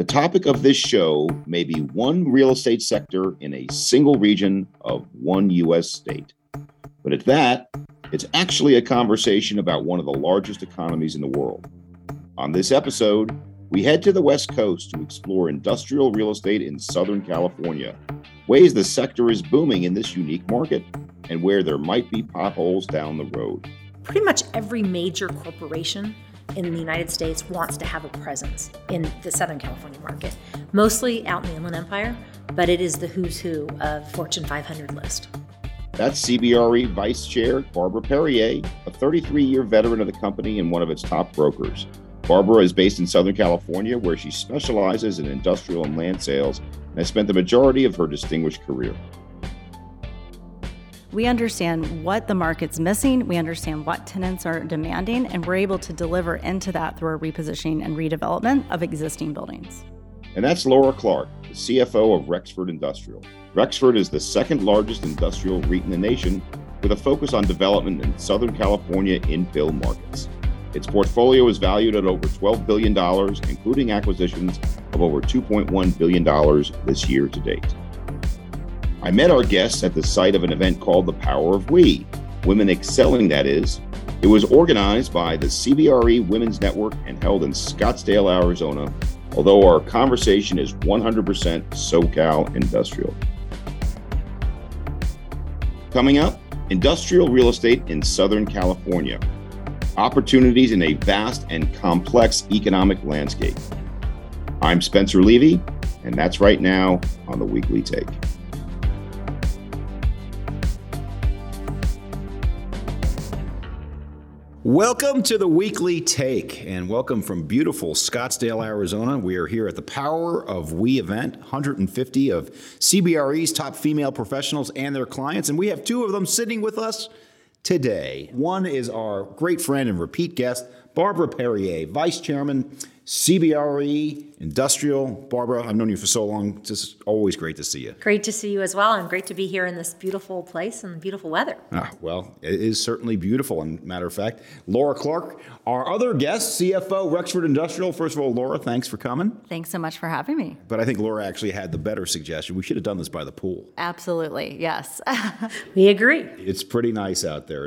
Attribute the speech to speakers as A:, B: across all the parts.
A: The topic of this show may be one real estate sector in a single region of one U.S. state. But at that, it's actually a conversation about one of the largest economies in the world. On this episode, we head to the West Coast to explore industrial real estate in Southern California, ways the sector is booming in this unique market, and where there might be potholes down the road.
B: Pretty much every major corporation in the United States wants to have a presence in the Southern California market, mostly out in the Inland Empire, but it is the who's who of Fortune 500 list.
A: That's CBRE Vice Chair Barbara Perrier, a 33-year veteran of the company and one of its top brokers. Barbara is based in Southern California, where she specializes in industrial and land sales and has spent the majority of her distinguished career.
C: We understand what the market's missing, we understand what tenants are demanding, and we're able to deliver into that through our repositioning and redevelopment of existing buildings.
A: And that's Laura Clark, the CFO of Rexford Industrial. Rexford is the second largest industrial REIT in the nation, with a focus on development in Southern California infill markets. Its portfolio is valued at over $12 billion, including acquisitions of over $2.1 billion this year to date. I met our guests at the site of an event called The Power of We, Women Excelling, that is. It was organized by the CBRE Women's Network and held in Scottsdale, Arizona, although our conversation is 100% SoCal industrial. Coming up, industrial real estate in Southern California. Opportunities in a vast and complex economic landscape. I'm Spencer Levy, and that's right now on The Weekly Take.
D: Welcome to The Weekly Take, and welcome from beautiful Scottsdale, Arizona. We are here at the Power of We event, 150 of CBRE's top female professionals and their clients, and we have two of them sitting with us today. One is our great friend and repeat guest, Barbara Perrier, Vice Chairman, CBRE Industrial. Barbara, I've known you for so long. It's just always great to see you.
B: Great to see you as well, and great to be here in this beautiful place and beautiful weather.
D: Well, it is certainly beautiful. And matter of fact, Laura Clark, our other guest, CFO, Rexford Industrial. First of all, Laura, thanks for coming.
C: Thanks so much for having me.
D: But I think Laura actually had the better suggestion. We should have done this by the pool.
C: Absolutely, yes.
B: We agree.
D: It's pretty nice out there.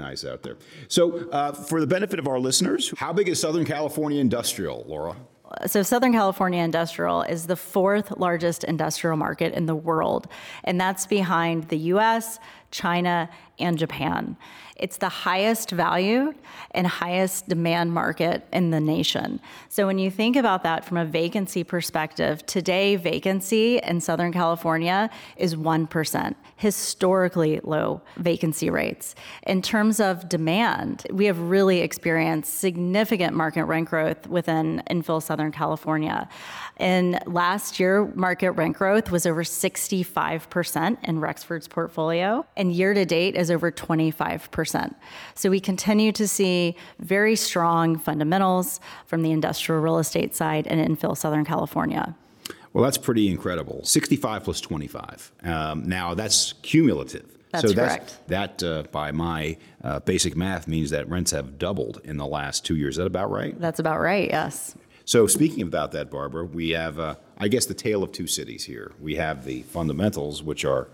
D: So for the benefit of our listeners, how big is Southern California industrial, Laura?
C: So Southern California industrial is the fourth largest industrial market in the world, and that's behind the U.S., China, and Japan. It's the highest valued and highest demand market in the nation. So when you think about that from a vacancy perspective, today vacancy in Southern California is 1%, historically low vacancy rates. In terms of demand, we have really experienced significant market rent growth within infill Southern California. And last year, market rent growth was over 65% in Rexford's portfolio, and year to date is over 25%. So we continue to see very strong fundamentals from the industrial real estate side in infill Southern California.
D: Well, that's pretty incredible. 65 plus 25. Now, that's cumulative.
C: That's correct.
D: That, by my basic math, means that rents have doubled in the last 2 years. Is that about right?
C: That's about right, yes.
D: So speaking about that, Barbara, we have, I guess, the tale of two cities here. We have the fundamentals, which are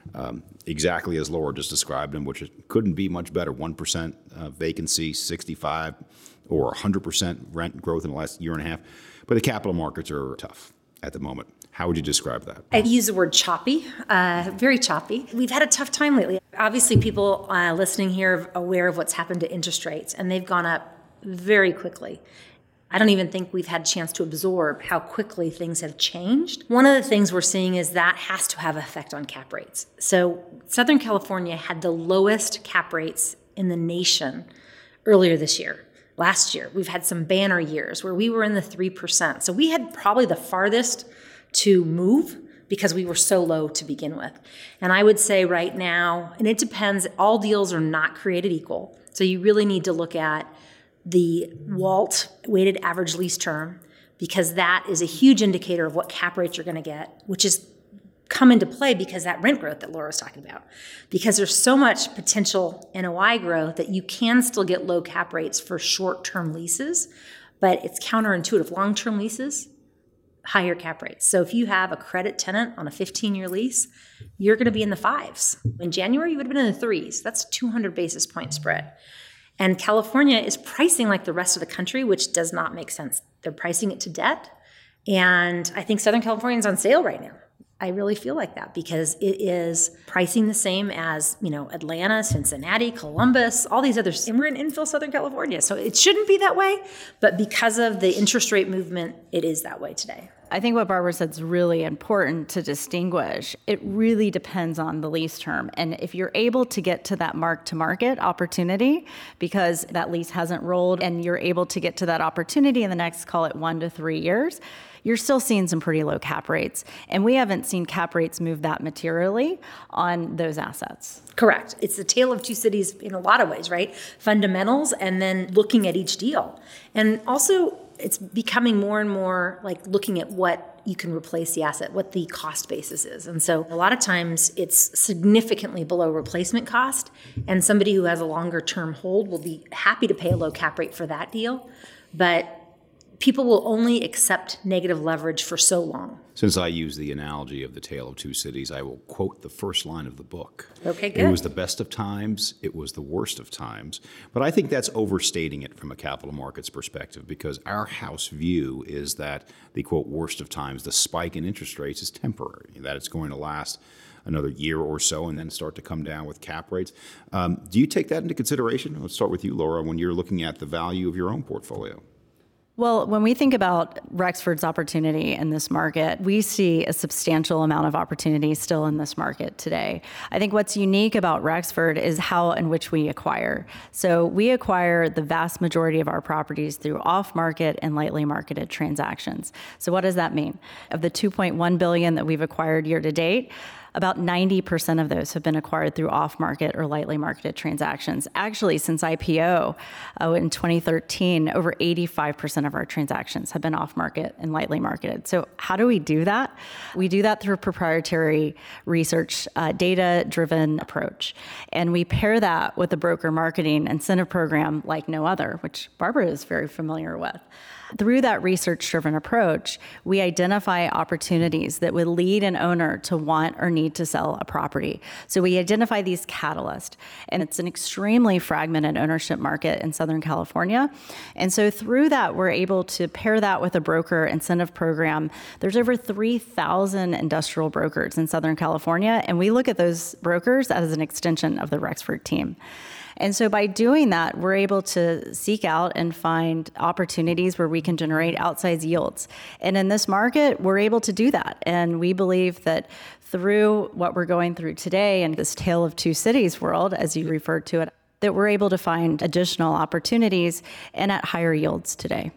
D: exactly as Laura just described them, which couldn't be much better. 1% vacancy, 65 or 100% rent growth in the last year and a half. But the capital markets are tough at the moment. How would you describe that?
B: I'd use the word choppy, very choppy. We've had a tough time lately. Obviously, people listening here are aware of what's happened to interest rates, and they've gone up very quickly. I don't even think we've had a chance to absorb how quickly things have changed. One of the things we're seeing is that has to have an effect on cap rates. So Southern California had the lowest cap rates in the nation earlier this year. Last year, we've had some banner years where we were in the 3%. So we had probably the farthest to move because we were so low to begin with. And I would say right now, and it depends, all deals are not created equal. So you really need to look at the WALT, weighted average lease term, because that is a huge indicator of what cap rates you're going to get, which is come into play because that rent growth that Laura was talking about. Because there's so much potential NOI growth that you can still get low cap rates for short-term leases, but it's counterintuitive. Long-term leases, higher cap rates. So if you have a credit tenant on a 15-year lease, you're going to be in the 5s. In January, you would have been in the 3s. That's 200 basis point spread. And California is pricing like the rest of the country, which does not make sense. They're pricing it to debt. And I think Southern California is on sale right now. I really feel like that because it is pricing the same as, Atlanta, Cincinnati, Columbus, all these others. And we're in infill Southern California. So it shouldn't be that way. But because of the interest rate movement, it is that way today.
C: I think what Barbara said is really important to distinguish. It really depends on the lease term. And if you're able to get to that mark-to-market opportunity because that lease hasn't rolled and you're able to get to that opportunity in the next, call it 1 to 3 years, you're still seeing some pretty low cap rates. And we haven't seen cap rates move that materially on those assets.
B: Correct. It's the tale of two cities in a lot of ways, right? Fundamentals and then looking at each deal. And also, it's becoming more and more like looking at what you can replace the asset, what the cost basis is. And so a lot of times it's significantly below replacement cost. And somebody who has a longer term hold will be happy to pay a low cap rate for that deal. But people will only accept negative leverage for so long.
D: Since I use the analogy of the tale of two cities, I will quote the first line of the book.
B: Okay, good.
D: It was the best of times, it was the worst of times. But I think that's overstating it from a capital markets perspective because our house view is that the, quote, worst of times, the spike in interest rates is temporary, that it's going to last another year or so and then start to come down with cap rates. Do you take that into consideration? Let's start with you, Laura, when you're looking at the value of your own portfolio.
C: Well, when we think about Rexford's opportunity in this market, we see a substantial amount of opportunity still in this market today. I think what's unique about Rexford is how in which we acquire. So we acquire the vast majority of our properties through off-market and lightly marketed transactions. So what does that mean? Of the $2.1 billion that we've acquired year to date, about 90% of those have been acquired through off-market or lightly marketed transactions. Actually, since IPO in 2013, over 85% of our transactions have been off-market and lightly marketed. So how do we do that? We do that through a proprietary research, data-driven approach. And we pair that with a broker marketing incentive program like no other, which Barbara is very familiar with. Through that research-driven approach, we identify opportunities that would lead an owner to want or need to sell a property. So we identify these catalysts, and it's an extremely fragmented ownership market in Southern California. And so through that, we're able to pair that with a broker incentive program. There's over 3,000 industrial brokers in Southern California, and we look at those brokers as an extension of the Rexford team. And so by doing that, we're able to seek out and find opportunities where we can generate outsized yields. And in this market, we're able to do that. And we believe that through what we're going through today and this tale of two cities world, as you referred to it, that we're able to find additional opportunities and at higher yields today.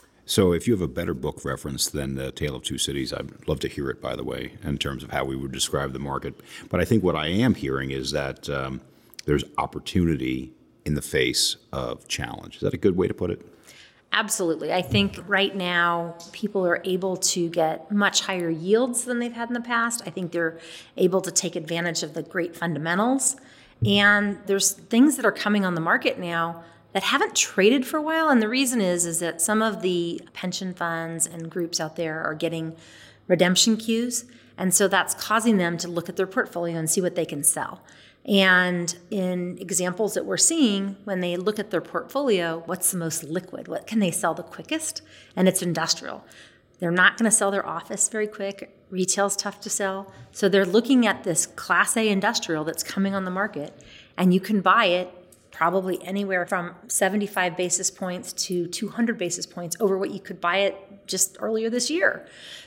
D: So if you have a better book reference than The Tale of Two Cities, I'd love to hear it, by the way, in terms of how we would describe the market. But I think what I am hearing is that there's opportunity in the face of challenge. Is that a good way to put it?
B: Absolutely. I think right now people are able to get much higher yields than they've had in the past. I think they're able to take advantage of the great fundamentals. And there's things that are coming on the market now that haven't traded for a while. And the reason is that some of the pension funds and groups out there are getting redemption queues. And so that's causing them to look at their portfolio and see what they can sell. And in examples that we're seeing, when they look at their portfolio, what's the most liquid? What can they sell the quickest? And it's industrial. They're not going to sell their office very quick. Retail's tough to sell. So they're looking at this Class A industrial that's coming on the market, and you can buy it probably anywhere from 75 basis points to 200 basis points over what you could buy it just earlier this year.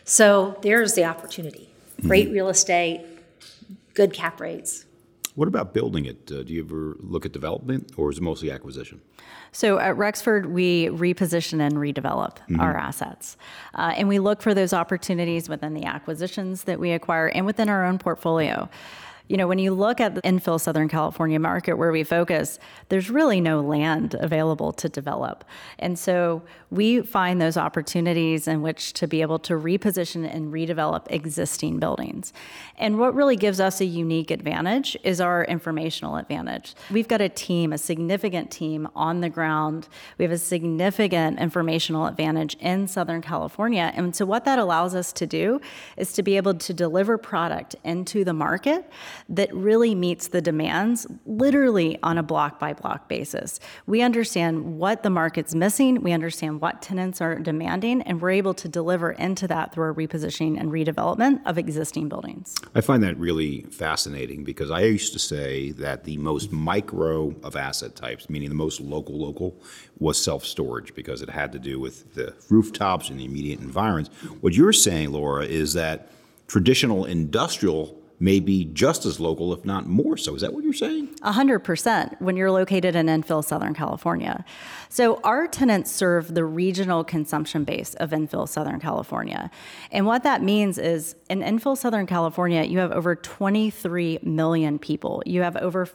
B: So there's the opportunity. Great real estate, good cap rates.
D: What about building it? Do you ever look at development, or is it mostly acquisition?
C: So at Rexford, we reposition and redevelop our assets. And we look for those opportunities within the acquisitions that we acquire and within our own portfolio. When you look at the infill Southern California market where we focus, there's really no land available to develop. And so we find those opportunities in which to be able to reposition and redevelop existing buildings. And what really gives us a unique advantage is our informational advantage. We've got a significant team on the ground. We have a significant informational advantage in Southern California. And so what that allows us to do is to be able to deliver product into the market that really meets the demands literally on a block by block basis. We understand what the market's missing, we understand what tenants are demanding, and we're able to deliver into that through our repositioning and redevelopment of existing buildings.
D: I find that really fascinating because I used to say that the most micro of asset types, meaning the most local, was self-storage because it had to do with the rooftops and the immediate environs. What you're saying, Laura, is that traditional industrial may be just as local, if not more so. Is that what you're saying?
C: 100% when you're located in infill Southern California. So our tenants serve the regional consumption base of infill Southern California. And what that means is in infill Southern California, you have over 23 million people. You have over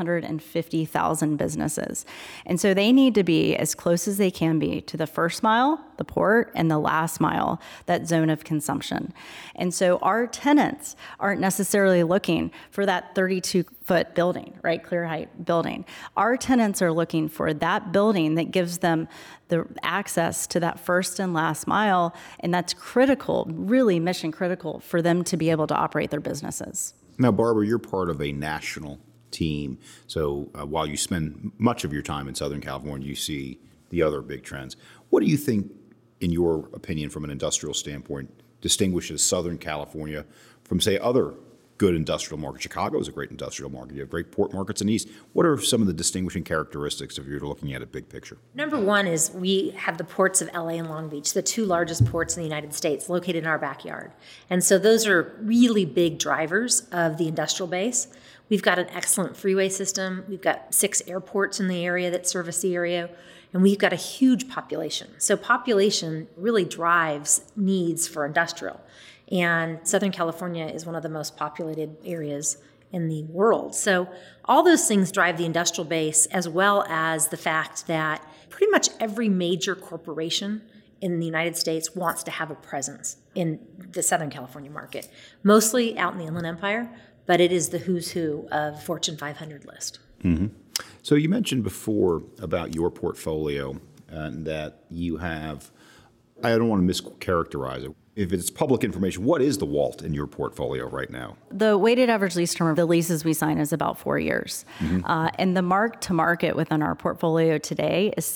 C: 550,000 businesses. And so they need to be as close as they can be to the first mile, the port, and the last mile, that zone of consumption. And so our tenants aren't necessarily looking for that 32-foot building, right, clear height building. Our tenants are looking for that building that gives them the access to that first and last mile, and that's critical, really mission critical for them to be able to operate their businesses.
D: Now, Barbara, you're part of a national team, so while you spend much of your time in Southern California, you see the other big trends. What do you think, in your opinion, from an industrial standpoint, distinguishes Southern California from, say, other good industrial markets? Chicago is a great industrial market. You have great port markets in the East. What are some of the distinguishing characteristics if you're looking at a big picture?
B: Number one is we have the ports of LA and Long Beach, the two largest ports in the United States, located in our backyard. And so those are really big drivers of the industrial base. We've got an excellent freeway system. We've got 6 airports in the area that service the area. And we've got a huge population. So population really drives needs for industrial. And Southern California is one of the most populated areas in the world. So all those things drive the industrial base, as well as the fact that pretty much every major corporation in the United States wants to have a presence in the Southern California market, mostly out in the Inland Empire, but it is the who's who of Fortune 500 list.
D: Mm-hmm. So you mentioned before about your portfolio and that you have, I don't want to mischaracterize it. If it's public information, what is the WALT in your portfolio right now?
C: The weighted average lease term of the leases we sign is about 4 years. Mm-hmm. And the mark to market within our portfolio today is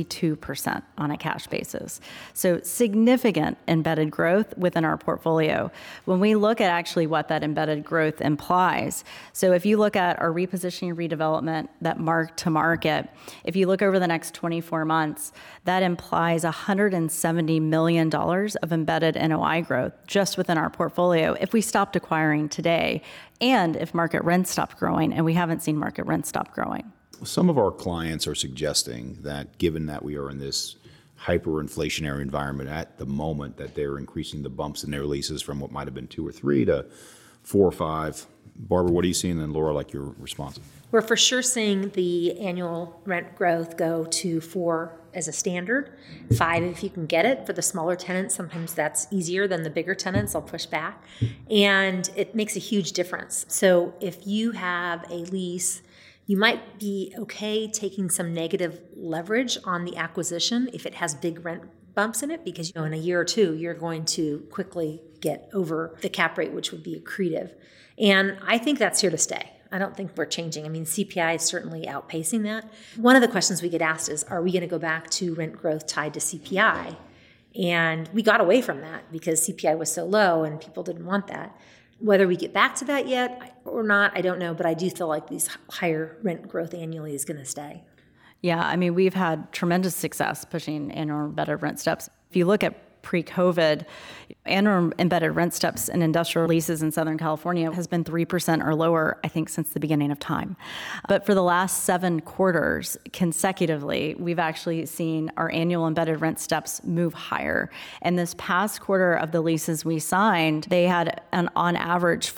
C: 62% on a cash basis. So significant embedded growth within our portfolio. When we look at actually what that embedded growth implies, so if you look at our repositioning redevelopment, that mark to market, if you look over the next 24 months, that implies $170 million of embedded NOI growth just within our portfolio if we stopped acquiring today and if market rents stopped growing, and we haven't seen market rents stop growing.
D: Some of our clients are suggesting that given that we are in this hyperinflationary environment at the moment, that they're increasing the bumps in their leases from what might have been 2 or 3 to 4 or 5. Barbara, what are you seeing? And Laura, like your response.
B: We're for sure seeing the annual rent growth go to 4 as a standard, 5 if you can get it. For the smaller tenants, sometimes that's easier than the bigger tenants. I'll push back. And it makes a huge difference. So if you have a lease, you might be okay taking some negative leverage on the acquisition if it has big rent bumps in it, because in a year or 2, you're going to quickly get over the cap rate, which would be accretive. And I think that's here to stay. I don't think we're changing. I mean, CPI is certainly outpacing that. One of the questions we get asked is, are we going to go back to rent growth tied to CPI? And we got away from that because CPI was so low and people didn't want that. Whether we get back to that yet or not, I don't know, but I do feel like these higher rent growth annually is going to stay.
C: Yeah, I mean, we've had tremendous success pushing annual embedded rent steps. If you look at pre-COVID, Annual embedded rent steps in industrial leases in Southern California has been 3% or lower, I think, since the beginning of time. But for the last 7 quarters consecutively, we've actually seen our annual embedded rent steps move higher. And this past quarter of the leases we signed, they had on average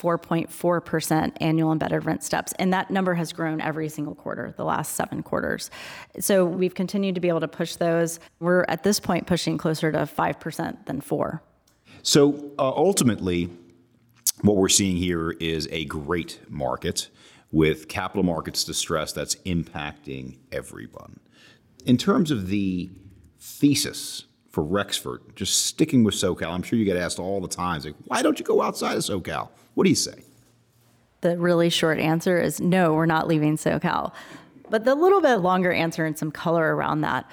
C: 4.4% annual embedded rent steps. And that number has grown every single quarter, the last 7 quarters. So we've continued to be able to push those. We're at this point pushing closer to 5% than 4%.
D: So ultimately, what we're seeing here is a great market with capital markets distress that's impacting everyone. In terms of the thesis for Rexford, just sticking with SoCal, I'm sure you get asked all the time, like, why don't you go outside of SoCal? What do you say?
C: The really short answer is no, we're not leaving SoCal. But the little bit longer answer and some color around that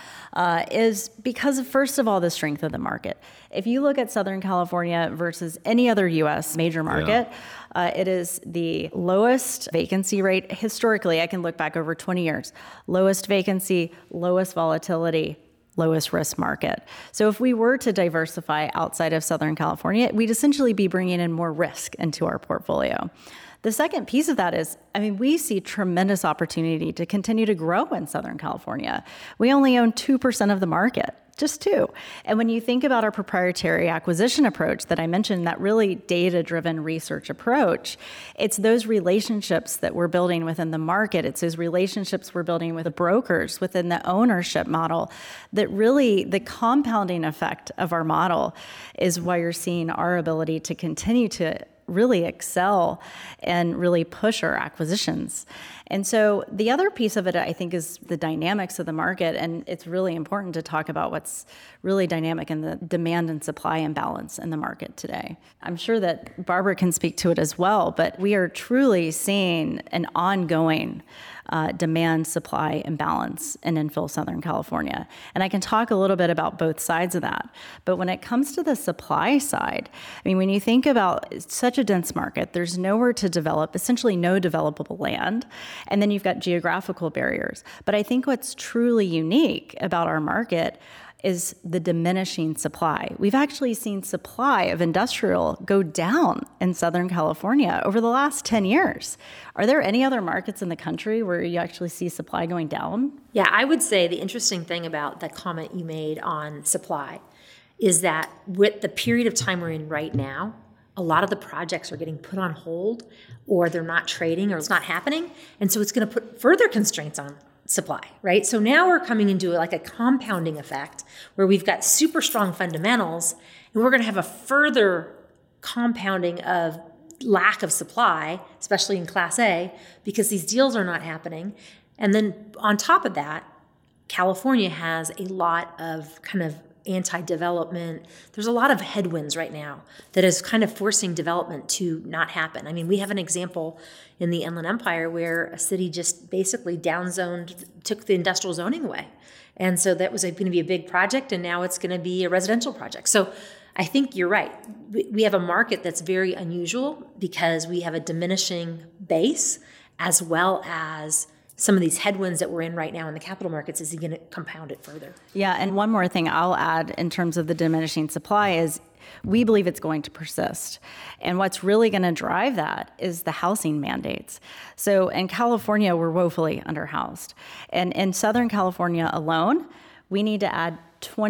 C: is because of, first of all, the strength of the market. If you look at Southern California versus any other U.S. major market, it is the lowest vacancy rate historically. I can look back over 20 years. Lowest vacancy, lowest volatility, lowest risk market. So if we were to diversify outside of Southern California, we'd essentially be bringing in more risk into our portfolio. The second piece of that is, we see tremendous opportunity to continue to grow in Southern California. We only own 2% of the market, just 2%. And when you think about our proprietary acquisition approach that I mentioned, that really data-driven research approach, it's those relationships that we're building within the market. It's those relationships we're building with the brokers within the ownership model that really, the compounding effect of our model is why you're seeing our ability to continue to really excel and really push our acquisitions. And so the other piece of it, I think, is the dynamics of the market. And it's really important to talk about what's really dynamic in the demand and supply imbalance in the market today. I'm sure that Barbara can speak to it as well, but we are truly seeing an ongoing demand-supply imbalance in infill Southern California. And I can talk a little bit about both sides of that. But when it comes to the supply side, when you think about such a dense market, there's nowhere to develop, essentially no developable land. And then you've got geographical barriers. But I think what's truly unique about our market is the diminishing supply. We've actually seen supply of industrial go down in Southern California over the last 10 years. Are there any other markets in the country where you actually see supply going down?
B: Yeah, I would say the interesting thing about that comment you made on supply is that with the period of time we're in right now, a lot of the projects are getting put on hold, or they're not trading, or it's not happening. And so it's going to put further constraints on supply, right? So now we're coming into like a compounding effect where we've got super strong fundamentals, and we're going to have a further compounding of lack of supply, especially in Class A, because these deals are not happening. And then on top of that, California has a lot of kind of anti-development. There's a lot of headwinds right now that is kind of forcing development to not happen. We have an example in the Inland Empire where a city just basically downzoned, took the industrial zoning away. And so that was going to be a big project, and now it's going to be a residential project. So I think you're right. We have a market that's very unusual because we have a diminishing base as well as some of these headwinds that we're in right now in the capital markets is going to compound it further.
C: Yeah, and one more thing I'll add in terms of the diminishing supply is we believe it's going to persist. And what's really going to drive that is the housing mandates. So in California, we're woefully underhoused. And in Southern California alone, we need to add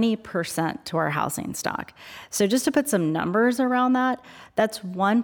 C: 20% to our housing stock. So just to put some numbers around that, that's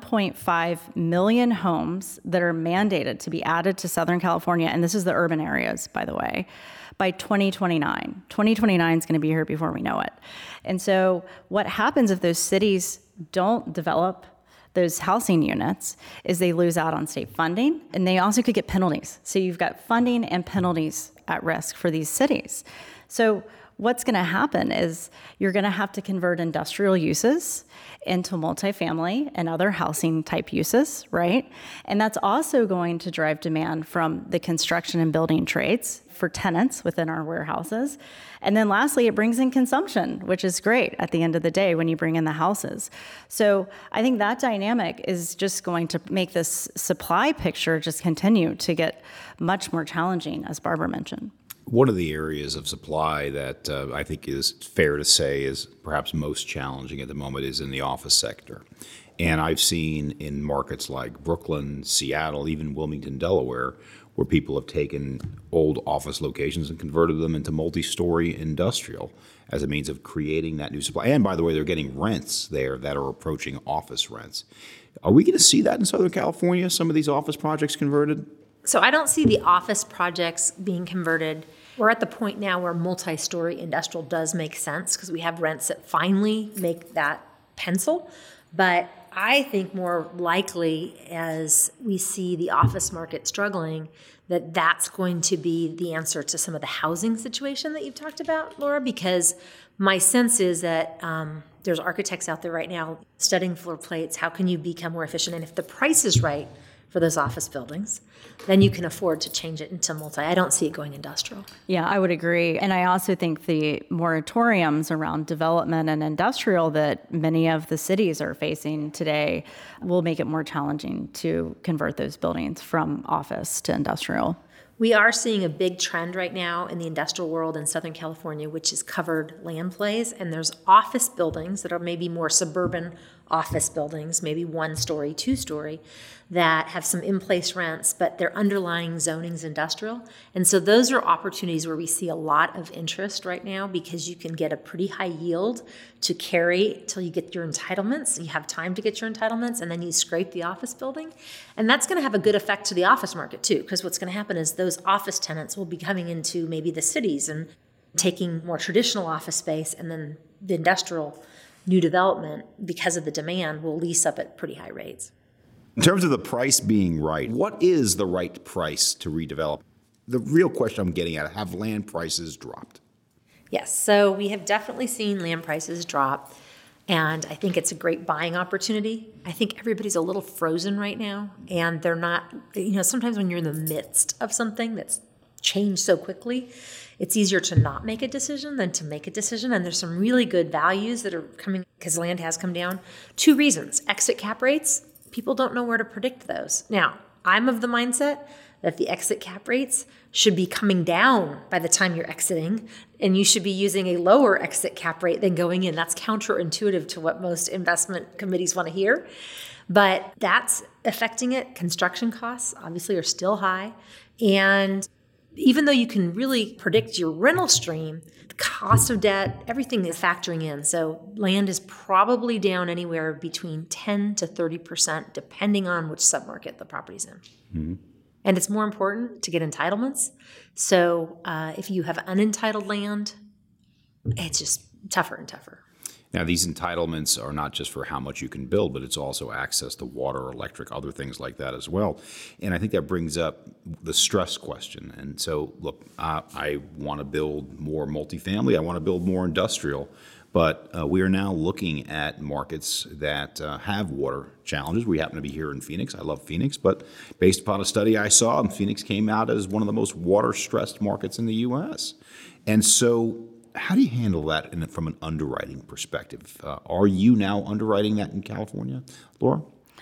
C: 1.5 million homes that are mandated to be added to Southern California, and this is the urban areas, by the way, by 2029. 2029 is going to be here before we know it. And so what happens if those cities don't develop those housing units is they lose out on state funding, and they also could get penalties. So you've got funding and penalties at risk for these cities. So what's going to happen is you're going to have to convert industrial uses into multifamily and other housing type uses, right? And that's also going to drive demand from the construction and building trades for tenants within our warehouses. And then lastly, it brings in consumption, which is great at the end of the day when you bring in the houses. So I think that dynamic is just going to make this supply picture just continue to get much more challenging, as Barbara mentioned.
D: One of the areas of supply that I think is fair to say is perhaps most challenging at the moment is in the office sector. And I've seen in markets like Brooklyn, Seattle, even Wilmington, Delaware, where people have taken old office locations and converted them into multi-story industrial as a means of creating that new supply. And by the way, they're getting rents there that are approaching office rents. Are we going to see that in Southern California, some of these office projects converted?
B: So I don't see the office projects being converted. We're at the point now where multi-story industrial does make sense because we have rents that finally make that pencil. But I think more likely as we see the office market struggling, that's going to be the answer to some of the housing situation that you've talked about, Laura, because my sense is that there's architects out there right now studying floor plates. How can you become more efficient? And if the price is right for those office buildings, then you can afford to change it into multi. I don't see it going industrial.
C: Yeah, I would agree. And I also think the moratoriums around development and industrial that many of the cities are facing today will make it more challenging to convert those buildings from office to industrial.
B: We are seeing a big trend right now in the industrial world in Southern California, which is covered land plays, and there's office buildings that are maybe more suburban office buildings, maybe 1-story, 2-story, that have some in-place rents, but their underlying zoning's industrial. And so those are opportunities where we see a lot of interest right now because you can get a pretty high yield to carry till you get your entitlements. You have time to get your entitlements, and then you scrape the office building. And that's going to have a good effect to the office market too, because what's going to happen is those office tenants will be coming into maybe the cities and taking more traditional office space, and then the industrial new development, because of the demand, will lease up at pretty high rates.
D: In terms of the price being right, what is the right price to redevelop? The real question I'm getting at, have land prices dropped?
B: Yes, so we have definitely seen land prices drop, and I think it's a great buying opportunity. I think everybody's a little frozen right now, and they're not, sometimes when you're in the midst of something that's changed so quickly, it's easier to not make a decision than to make a decision. And there's some really good values that are coming because land has come down. 2 reasons. Exit cap rates. People don't know where to predict those. Now, I'm of the mindset that the exit cap rates should be coming down by the time you're exiting, and you should be using a lower exit cap rate than going in. That's counterintuitive to what most investment committees want to hear. But that's affecting it. Construction costs obviously are still high. And even though you can really predict your rental stream, the cost of debt, everything is factoring in. So land is probably down anywhere between 10 to 30%, depending on which submarket the property's in. Mm-hmm. And it's more important to get entitlements. So if you have unentitled land, it's just tougher and tougher.
D: Now, these entitlements are not just for how much you can build, but it's also access to water, electric, other things like that as well. And I think that brings up the stress question. And so, look, I want to build more multifamily. I want to build more industrial. But we are now looking at markets that have water challenges. We happen to be here in Phoenix. I love Phoenix. But based upon a study I saw, Phoenix came out as one of the most water-stressed markets in the U.S. And so how do you handle that from an underwriting perspective? Are you now underwriting that in California, Laura?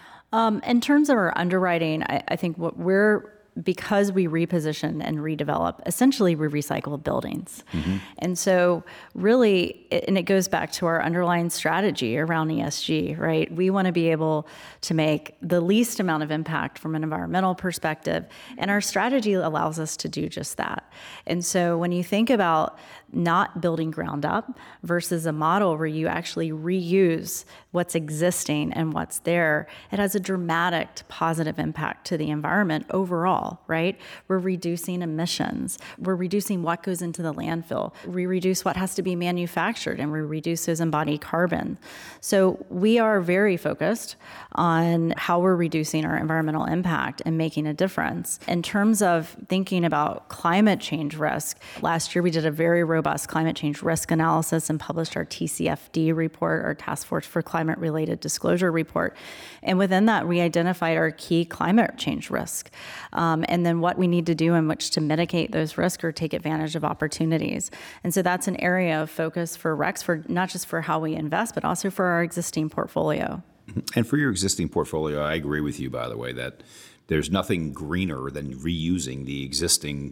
C: In terms of our underwriting, I think because we reposition and redevelop, essentially we recycle buildings. Mm-hmm. And so really, and it goes back to our underlying strategy around ESG, right? We want to be able to make the least amount of impact from an environmental perspective, and our strategy allows us to do just that. And so when you think about not building ground up versus a model where you actually reuse what's existing and what's there, it has a dramatic positive impact to the environment overall, right? We're reducing emissions. We're reducing what goes into the landfill. We reduce what has to be manufactured, and we reduce those embodied carbon. So we are very focused on how we're reducing our environmental impact and making a difference. In terms of thinking about climate change risk, last year we did a very robust climate change risk analysis and published our TCFD report, our Task Force for Climate-Related Disclosure report. And within that, we identified our key climate change risk, and then what we need to do in which to mitigate those risks or take advantage of opportunities. And so that's an area of focus for Rexford, not just for how we invest, but also for our existing portfolio.
D: And for your existing portfolio, I agree with you, by the way, that there's nothing greener than reusing the existing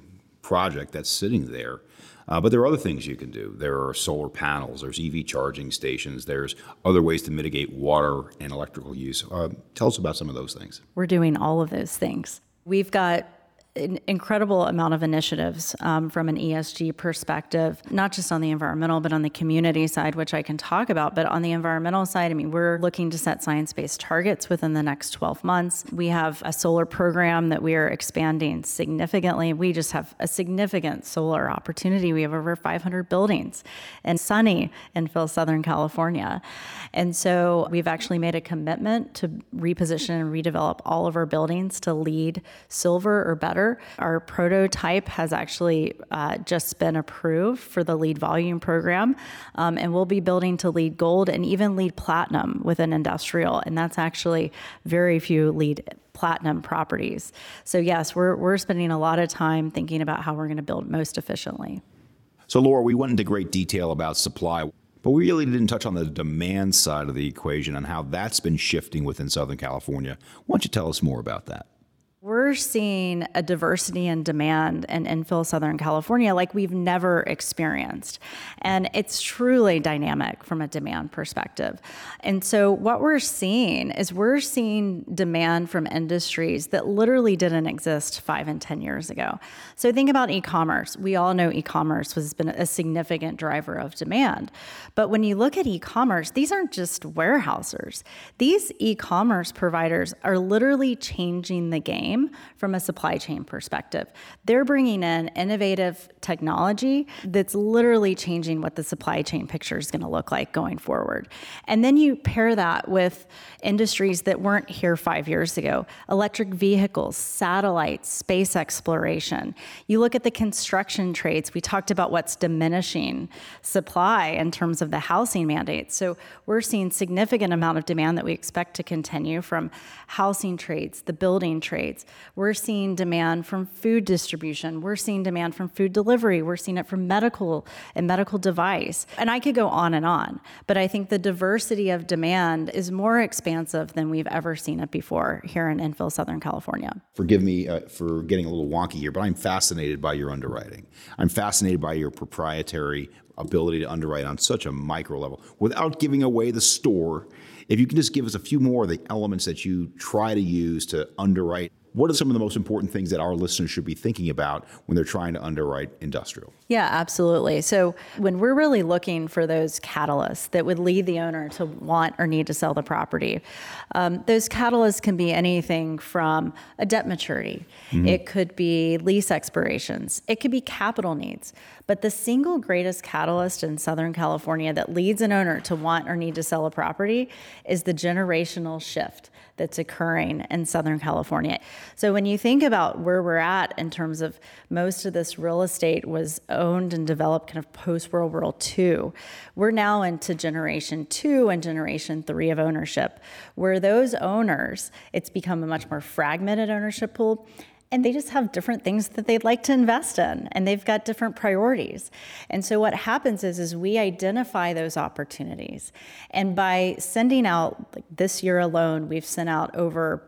D: project that's sitting there. But there are other things you can do. There are solar panels, there's EV charging stations, there's other ways to mitigate water and electrical use. Tell us about some of those things.
C: We're doing all of those things. We've got an incredible amount of initiatives from an ESG perspective, not just on the environmental, but on the community side, which I can talk about. But on the environmental side, I mean, we're looking to set science-based targets within the next 12 months. We have a solar program that we are expanding significantly. We just have a significant solar opportunity. We have over 500 buildings and sunny in Southern California. And so we've actually made a commitment to reposition and redevelop all of our buildings to LEED Silver or better. Our prototype has actually just been approved for the LEED Volume program, and we'll be building to LEED Gold and even LEED Platinum within industrial, and that's actually very few LEED Platinum properties. So yes, we're spending a lot of time thinking about how we're going to build most efficiently.
D: So Laura, we went into great detail about supply, but we really didn't touch on the demand side of the equation and how that's been shifting within Southern California. Why don't you tell us more about that?
C: We're seeing a diversity in demand in infill Southern California like we've never experienced. And it's truly dynamic from a demand perspective. And so what we're seeing is we're seeing demand from industries that literally didn't exist 5 and 10 years ago. So think about e-commerce. We all know e-commerce has been a significant driver of demand. But when you look at e-commerce, these aren't just warehousers. These e-commerce providers are literally changing the game from a supply chain perspective. They're bringing in innovative technology that's literally changing what the supply chain picture is going to look like going forward. And then you pair that with industries that weren't here 5 years ago: electric vehicles, satellites, space exploration. You look at the construction trades. We talked about what's diminishing supply in terms of the housing mandates. So we're seeing significant amount of demand that we expect to continue from housing trades, the building trades. We're seeing demand from food distribution. We're seeing demand from food delivery. We're seeing it from medical and medical device. And I could go on, but I think the diversity of demand is more expansive than we've ever seen it before here in infill Southern California.
D: Forgive me for getting a little wonky here, but I'm fascinated by your underwriting. I'm fascinated by your proprietary ability to underwrite on such a micro level without giving away the store. If you can just give us a few more of the elements that you try to use to underwrite, what are some of the most important things that our listeners should be thinking about when they're trying to underwrite industrial?
C: Yeah, absolutely. So when we're really looking for those catalysts that would lead the owner to want or need to sell the property, those catalysts can be anything from a debt maturity. Mm-hmm. It could be lease expirations. It could be capital needs. But the single greatest catalyst in Southern California that leads an owner to want or need to sell a property is the generational shift that's occurring in Southern California. So when you think about where we're at in terms of most of this real estate was owned and developed kind of post-World War II, we're now into generation 2 and generation 3 of ownership, where those owners, it's become a much more fragmented ownership pool. And they just have different things that they'd like to invest in, and they've got different priorities. And so what happens is we identify those opportunities. And by sending out, like this year alone, we've sent out over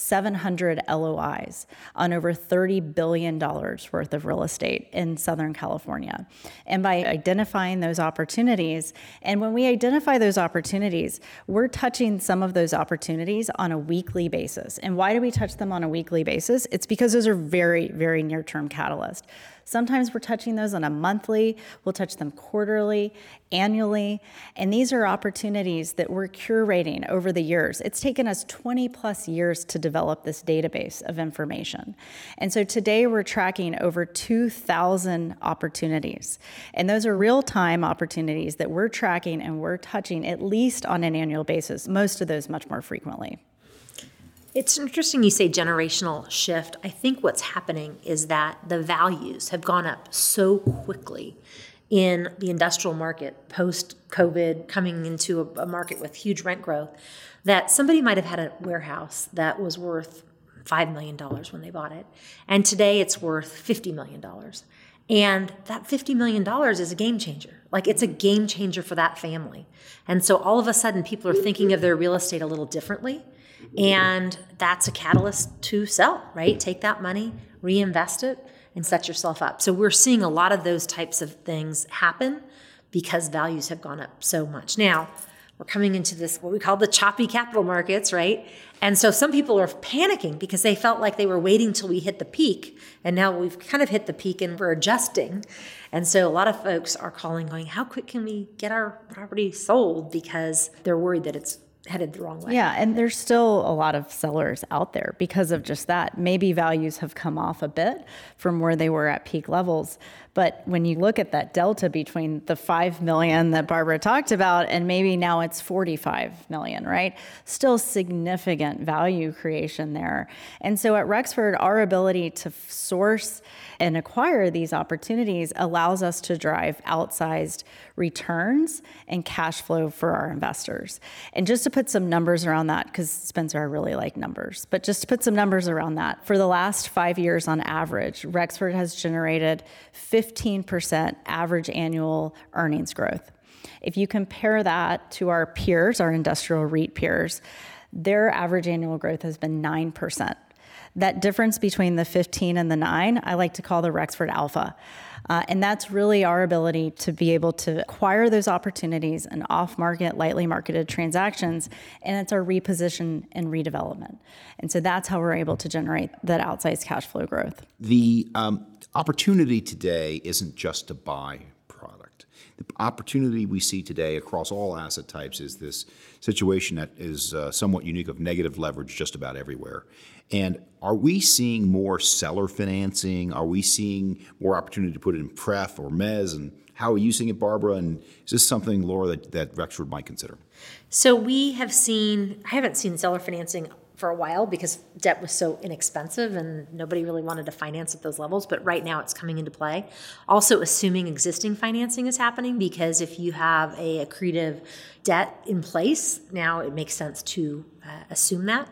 C: 700 LOIs on over $30 billion worth of real estate in Southern California. And by identifying those opportunities, and when we identify those opportunities, we're touching some of those opportunities on a weekly basis. And why do we touch them on a weekly basis? It's because those are very, very near-term catalysts. Sometimes we're touching those on a monthly, we'll touch them quarterly, annually, and these are opportunities that we're curating over the years. It's taken us 20 plus years to develop this database of information. And so today we're tracking over 2,000 opportunities. And those are real-time opportunities that we're tracking and we're touching at least on an annual basis, most of those much more frequently.
B: It's interesting you say generational shift. I think what's happening is that the values have gone up so quickly in the industrial market post-COVID, coming into a market with huge rent growth, that somebody might have had a warehouse that was worth $5 million when they bought it, and today it's worth $50 million. And that $50 million is a game changer. Like, it's a game changer for that family. And so all of a sudden, people are thinking of their real estate a little differently. And that's a catalyst to sell, right? Take that money, reinvest it, and set yourself up. So we're seeing a lot of those types of things happen because values have gone up so much. Now, we're coming into this, what we call the choppy capital markets, right? And so some people are panicking because they felt like they were waiting till we hit the peak. And now we've kind of hit the peak and we're adjusting. And so a lot of folks are calling, going, how quick can we get our property sold? Because they're worried that it's headed the wrong way.
C: Yeah, and there's still a lot of sellers out there because of just that. Maybe values have come off a bit from where they were at peak levels. But when you look at that delta between the 5 million that Barbara talked about and maybe now it's 45 million, right? Still significant value creation there. And so at Rexford, our ability to source and acquire these opportunities allows us to drive outsized returns and cash flow for our investors. And just to put some numbers around that, because Spencer, I really like numbers, but just to put some numbers around that, for the last 5 years on average, Rexford has generated 15% average annual earnings growth. If you compare that to our peers, our industrial REIT peers, their average annual growth has been 9%. That difference between the 15 and the 9, I like to call the Rexford Alpha. And that's really our ability to be able to acquire those opportunities and off-market, lightly marketed transactions, and it's our reposition and redevelopment. And so that's how we're able to generate that outsized cash flow growth.
D: The opportunity today isn't just to buy product. The opportunity we see today across all asset types is this situation that is somewhat unique of negative leverage just about everywhere. And are we seeing more seller financing? Are we seeing more opportunity to put it in pref or mezz? And how are you seeing it, Barbara? And is this something, Laura, that Rexford might consider?
B: So we have seen, I haven't seen seller financing for a while because debt was so inexpensive and nobody really wanted to finance at those levels. But right now it's coming into play. Also assuming existing financing is happening, because if you have a accretive debt in place, now it makes sense to assume that.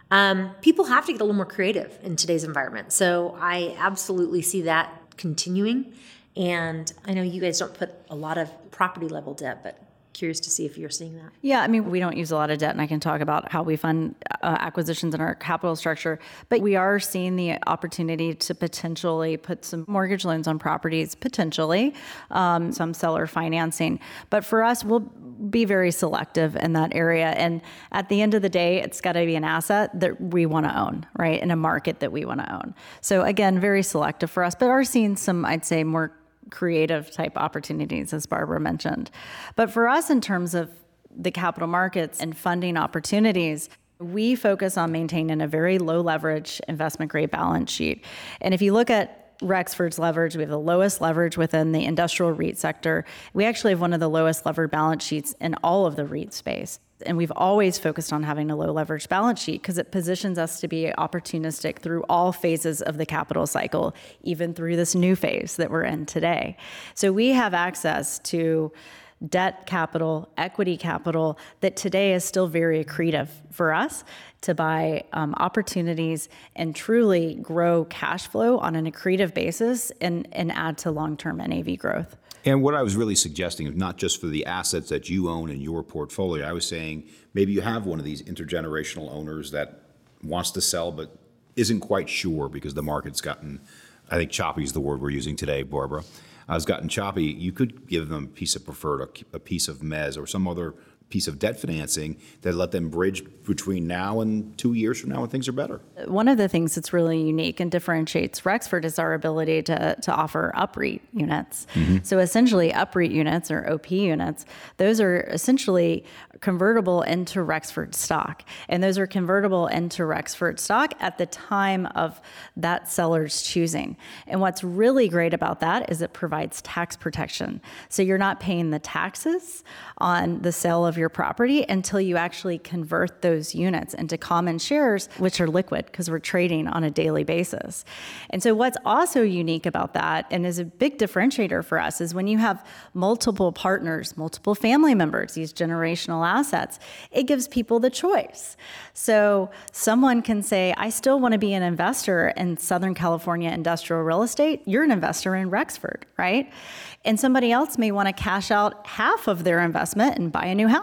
B: People have to get a little more creative in today's environment. So I absolutely see that continuing. And I know you guys don't put a lot of property level debt, but curious to see if you're seeing that.
C: Yeah, I mean, we don't use a lot of debt, and I can talk about how we fund acquisitions in our capital structure, but we are seeing the opportunity to potentially put some mortgage loans on properties, potentially, some seller financing. But for us, we'll be very selective in that area. And at the end of the day, it's got to be an asset that we want to own, right, in a market that we want to own. So again, very selective for us, but are seeing some, I'd say, more creative type opportunities, as Barbara mentioned. But for us, in terms of the capital markets and funding opportunities, we focus on maintaining a very low leverage investment grade balance sheet. And if you look at Rexford's leverage, we have the lowest leverage within the industrial REIT sector. We actually have one of the lowest levered balance sheets in all of the REIT space. And we've always focused on having a low leverage balance sheet because it positions us to be opportunistic through all phases of the capital cycle, even through this new phase that we're in today. So we have access to debt capital, equity capital that today is still very accretive for us to buy opportunities and truly grow cash flow on an accretive basis and add to long-term NAV growth.
D: And what I was really suggesting is not just for the assets that you own in your portfolio. I was saying maybe you have one of these intergenerational owners that wants to sell but isn't quite sure because the market's gotten, I think choppy is the word we're using today, Barbara, has gotten choppy. You could give them a piece of preferred, a piece of mezz, or some other piece of debt financing that let them bridge between now and 2 years from now when things are better.
C: One of the things that's really unique and differentiates Rexford is our ability to offer UPREIT units. Mm-hmm. So essentially UPREIT units or OP units, those are essentially convertible into Rexford stock. And those are convertible into Rexford stock at the time of that seller's choosing. And what's really great about that is it provides tax protection. So you're not paying the taxes on the sale of your property until you actually convert those units into common shares, which are liquid because we're trading on a daily basis. And so what's also unique about that, and is a big differentiator for us, is when you have multiple partners, multiple family members, these generational assets, it gives people the choice. So someone can say, I still want to be an investor in Southern California industrial real estate. You're an investor in Rexford, right? And somebody else may want to cash out half of their investment and buy a new house.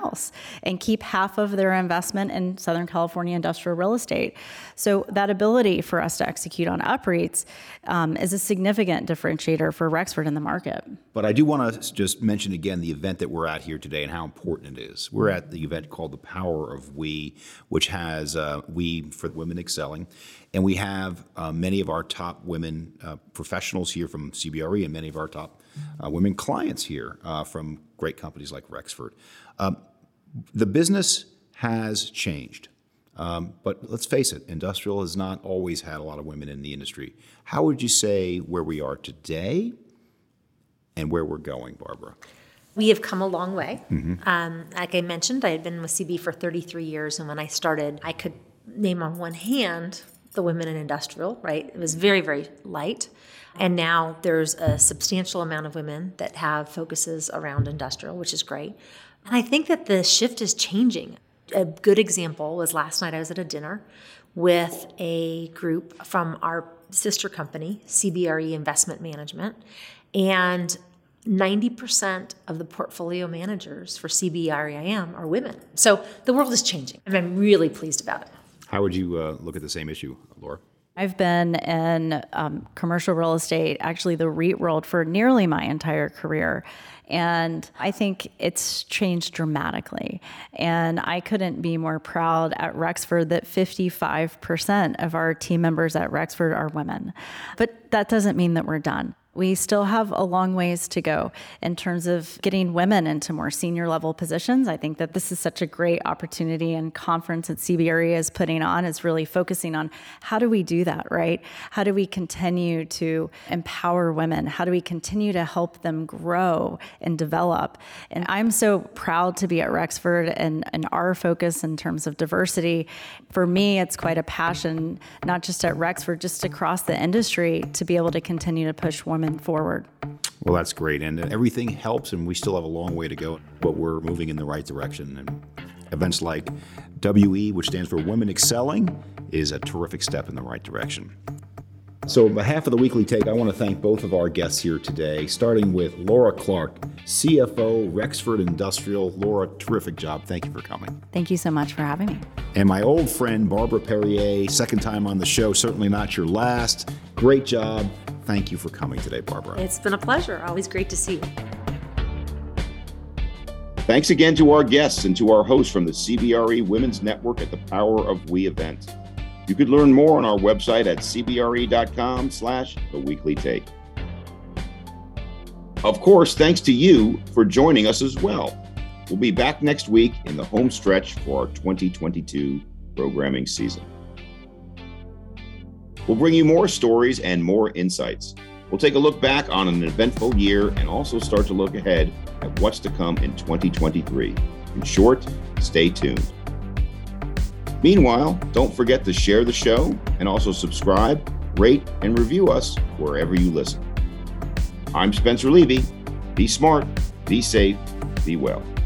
C: house and keep half of their investment in Southern California industrial real estate. So that ability for us to execute on UPREITs is a significant differentiator for Rexford in the market.
D: But I do want to just mention again the event that we're at here today and how important it is. We're at the event called The Power of We, which has We for Women Excelling. And we have many of our top women professionals here from CBRE and many of our top women clients here from great companies like Rexford. The business has changed. But let's face it, industrial has not always had a lot of women in the industry. How would you say where we are today and where we're going, Barbara?
B: We have come a long way. Like I mentioned, I had been with CB for 33 years, and when I started, I could name on one hand the women in industrial, right? It was very, very light. And now there's a substantial amount of women that have focuses around industrial, which is great. And I think that the shift is changing. A good example was last night I was at a dinner with a group from our sister company, CBRE Investment Management, and 90% of the portfolio managers for CBREIM are women. So the world is changing, and I'm really pleased about it.
D: How would you look at the same issue, Laura?
C: I've been in commercial real estate, actually the REIT world, for nearly my entire career. And I think it's changed dramatically. And I couldn't be more proud at Rexford that 55% of our team members at Rexford are women. But that doesn't mean that we're done. We still have a long ways to go in terms of getting women into more senior level positions. I think that this is such a great opportunity and conference that CBRE is putting on is really focusing on how do we do that, right? How do we continue to empower women? How do we continue to help them grow and develop? And I'm so proud to be at Rexford and our focus in terms of diversity. For me, it's quite a passion, not just at Rexford, just across the industry to be able to continue to push women forward.
D: Well, that's great. And everything helps, and we still have a long way to go, but we're moving in the right direction. And events like WE, which stands for Women Excelling, is a terrific step in the right direction. So on behalf of the Weekly Take, I want to thank both of our guests here today, starting with Laura Clark, CFO, Rexford Industrial. Laura, terrific job. Thank you for coming.
C: Thank you so much for having me.
D: And my old friend, Barbara Perrier, second time on the show, certainly not your last. Great job. Thank you for coming today, Barbara.
B: It's been a pleasure. Always great to see you.
A: Thanks again to our guests and to our hosts from the CBRE Women's Network at the Power of We event. You could learn more on our website at cbre.com/theweeklytake. Of course, thanks to you for joining us as well. We'll be back next week in the home stretch for our 2022 programming season. We'll bring you more stories and more insights. We'll take a look back on an eventful year and also start to look ahead at what's to come in 2023. In short, stay tuned. Meanwhile, don't forget to share the show and also subscribe, rate, and review us wherever you listen. I'm Spencer Levy. Be smart, be safe, be well.